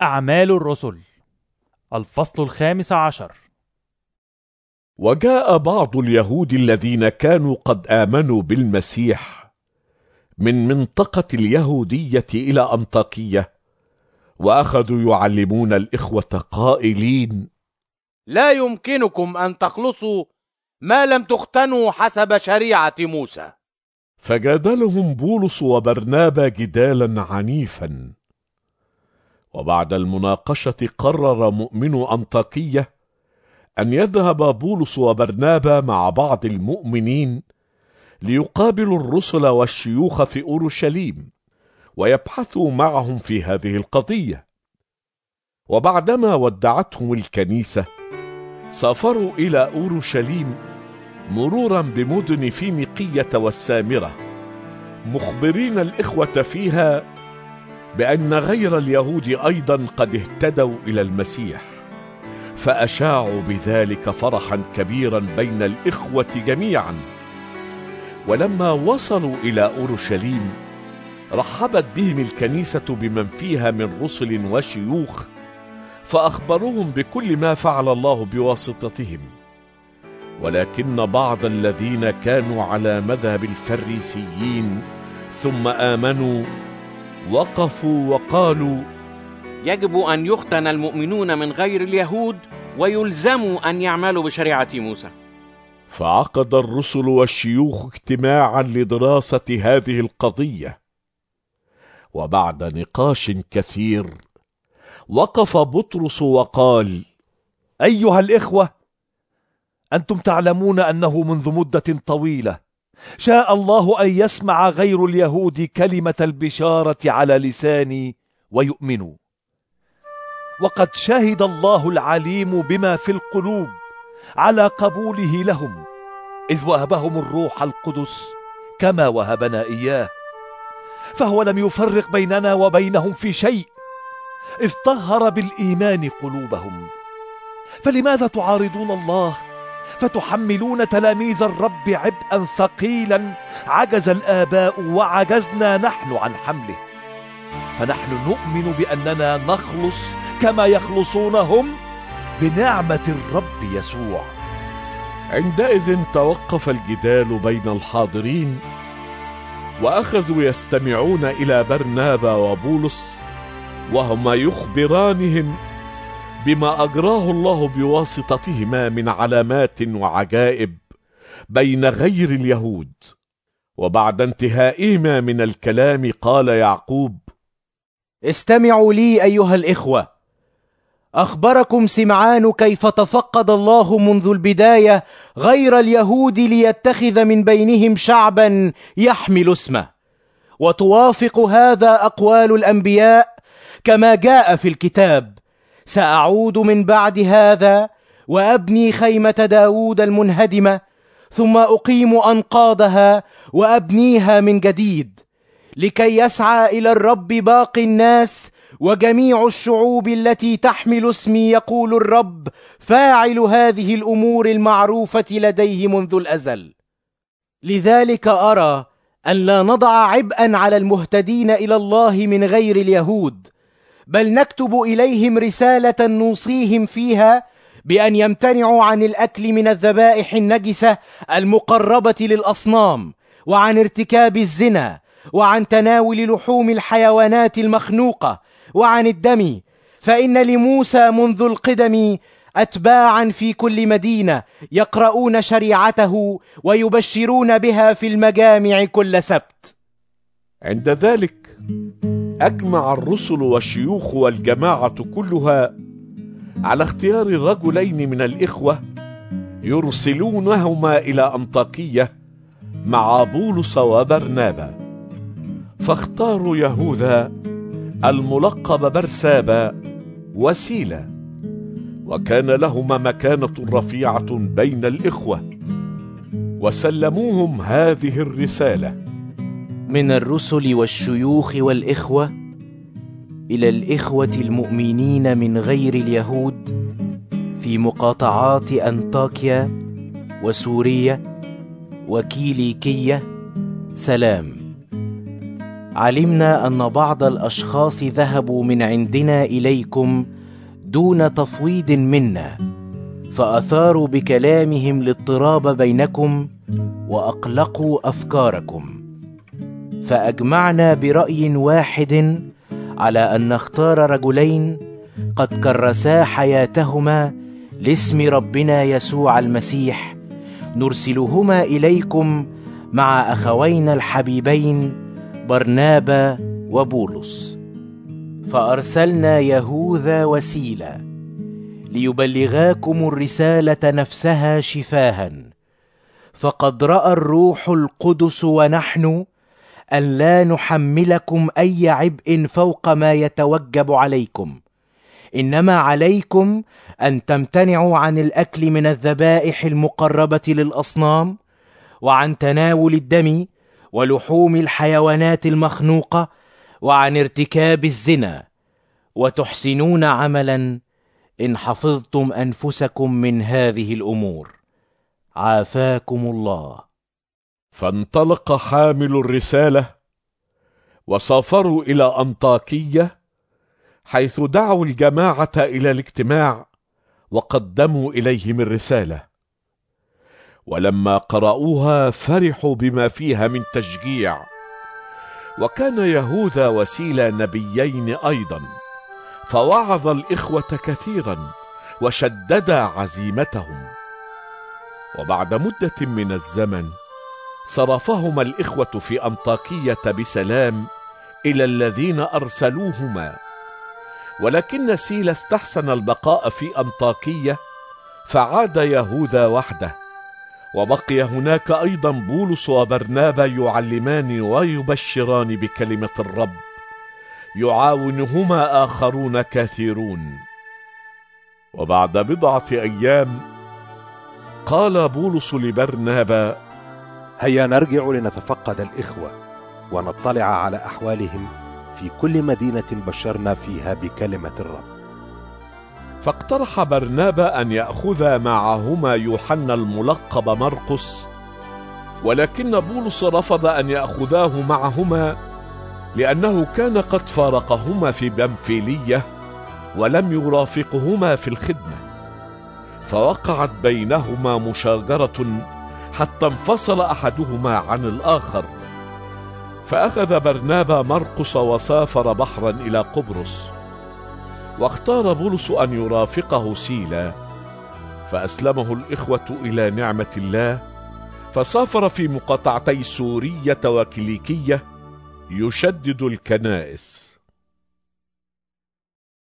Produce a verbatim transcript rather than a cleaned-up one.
أعمال الرسل الفصل الخامس عشر. وجاء بعض اليهود الذين كانوا قد آمنوا بالمسيح من منطقة اليهودية إلى أنطاكية، وأخذوا يعلمون الإخوة قائلين: لا يمكنكم أن تخلصوا ما لم تختنوا حسب شريعة موسى. فجادلهم بولس وبرنابا جدالا عنيفا، وبعد المناقشة قرر مؤمنو أنطاكية أن يذهب بولس وبرنابا مع بعض المؤمنين ليقابلوا الرسل والشيوخ في أورشليم ويبحثوا معهم في هذه القضية. وبعدما ودعتهم الكنيسة سافروا إلى أورشليم مرورا بمدن فينيقية والسامرة، مخبرين الإخوة فيها بأن غير اليهود أيضا قد اهتدوا إلى المسيح، فأشاعوا بذلك فرحا كبيرا بين الإخوة جميعا. ولما وصلوا إلى أورشليم رحبت بهم الكنيسة بمن فيها من رسل وشيوخ، فأخبروهم بكل ما فعل الله بواسطتهم. ولكن بعض الذين كانوا على مذهب الفريسيين ثم آمنوا وقفوا وقالوا: يجب أن يختن المؤمنون من غير اليهود ويلزموا أن يعملوا بشريعة موسى. فعقد الرسل والشيوخ اجتماعا لدراسة هذه القضية، وبعد نقاش كثير وقف بطرس وقال: أيها الإخوة، أنتم تعلمون أنه منذ مدة طويلة شاء الله أن يسمع غير اليهود كلمة البشارة على لساني ويؤمنوا، وقد شهد الله العليم بما في القلوب على قبوله لهم، إذ وهبهم الروح القدس كما وهبنا إياه، فهو لم يفرق بيننا وبينهم في شيء، إذ طهر بالإيمان قلوبهم. فلماذا تعارضون الله فتحملون تلاميذ الرب عبئا ثقيلا عجز الآباء وعجزنا نحن عن حمله؟ فنحن نؤمن بأننا نخلص كما يخلصون هم بنعمة الرب يسوع. عندئذ توقف الجدال بين الحاضرين، وأخذوا يستمعون إلى برنابا وبولس وهما يخبرانهم بما أجراه الله بواسطتهما من علامات وعجائب بين غير اليهود. وبعد انتهائهما من الكلام قال يعقوب: استمعوا لي أيها الإخوة، أخبركم سمعان كيف تفقد الله منذ البداية غير اليهود ليتخذ من بينهم شعبا يحمل اسمه، وتوافق هذا أقوال الأنبياء كما جاء في الكتاب: سأعود من بعد هذا وأبني خيمة داود المنهدمة، ثم أقيم أنقاضها وأبنيها من جديد، لكي يسعى إلى الرب باقي الناس وجميع الشعوب التي تحمل اسمي، يقول الرب فاعل هذه الأمور المعروفة لديه منذ الأزل. لذلك أرى أن لا نضع عبئا على المهتدين إلى الله من غير اليهود، بل نكتب إليهم رسالة نوصيهم فيها بأن يمتنعوا عن الأكل من الذبائح النجسة المقربة للأصنام، وعن ارتكاب الزنا، وعن تناول لحوم الحيوانات المخنوقة، وعن الدم، فإن لموسى منذ القدم أتباعا في كل مدينة يقرؤون شريعته ويبشرون بها في المجامع كل سبت. عند ذلك أجمع الرسل والشيوخ والجماعة كلها على اختيار رجلين من الإخوة يرسلونهما إلى أنطاكية مع بولس وبرنابا، فاختاروا يهوذا الملقب برسابا وسيلا، وكان لهما مكانة رفيعة بين الإخوة، وسلموهم هذه الرسالة: من الرسل والشيوخ والإخوة إلى الإخوة المؤمنين من غير اليهود في مقاطعات أنطاكيا وسوريا وكيليكية، سلام. علمنا أن بعض الأشخاص ذهبوا من عندنا إليكم دون تفويض منا، فأثاروا بكلامهم الاضطراب بينكم وأقلقوا أفكاركم، فأجمعنا برأي واحد على أن نختار رجلين قد كرسا حياتهما لاسم ربنا يسوع المسيح، نرسلهما إليكم مع أخوينا الحبيبين برنابا وبولس. فأرسلنا يهوذا وسيلة ليبلغاكم الرسالة نفسها شفاها، فقد رأى الروح القدس ونحن أن لا نحملكم أي عبء فوق ما يتوجب عليكم، إنما عليكم أن تمتنعوا عن الأكل من الذبائح المقربة للأصنام، وعن تناول الدم ولحوم الحيوانات المخنوقة، وعن ارتكاب الزنا، وتحسنون عملا إن حفظتم أنفسكم من هذه الأمور. عافاكم الله. فانطلق حامل الرسالة وسافروا إلى أنطاكية، حيث دعوا الجماعة إلى الاجتماع وقدموا إليهم الرسالة. ولما قرأوها فرحوا بما فيها من تشجيع. وكان يهوذا وسيلة نبيين أيضا، فوعظ الإخوة كثيرا وشدد عزيمتهم. وبعد مدة من الزمن صرفهما الإخوة في أنطاكية بسلام إلى الذين أرسلوهما. ولكن سيلا استحسن البقاء في أنطاكية، فعاد يهوذا وحده، وبقي هناك أيضا بولس وبرنابا يعلمان ويبشران بكلمة الرب، يعاونهما آخرون كثيرون. وبعد بضعة أيام قال بولس لبرنابا: هيا نرجع لنتفقد الإخوة ونطلع على أحوالهم في كل مدينة بشرنا فيها بكلمة الرب. فاقترح برنابا أن يأخذ معهما يوحنا الملقب مرقس، ولكن بولس رفض أن يأخذاه معهما، لأنه كان قد فارقهما في بنفيلية ولم يرافقهما في الخدمة، فوقعت بينهما مشاجرة حتى انفصل أحدهما عن الآخر. فأخذ برنابا مرقس وسافر بحرا إلى قبرص، واختار بولس أن يرافقه سيلا، فأسلمه الإخوة إلى نعمة الله، فسافر في مقاطعتي سورية وكيليكية يشدد الكنائس.